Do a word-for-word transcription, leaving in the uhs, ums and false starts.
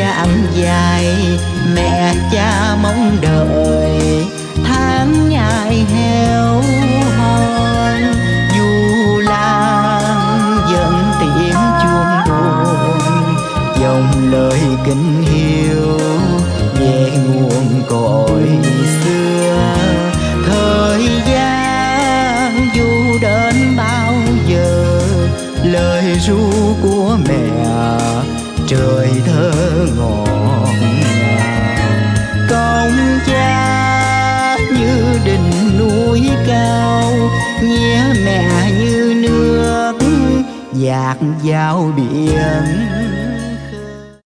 gian dài mẹ cha mong đợi, tháng ngày heo hon du lan vẫn tiếng chuông buồn, dòng lời kính hiếu về nguồn cội xưa. Thời gian dù đến bao giờ, lời ru của mẹ trời thơ ngọt ngào. Công cha như đỉnh núi cao, nghĩa mẹ như nước dạt vào biển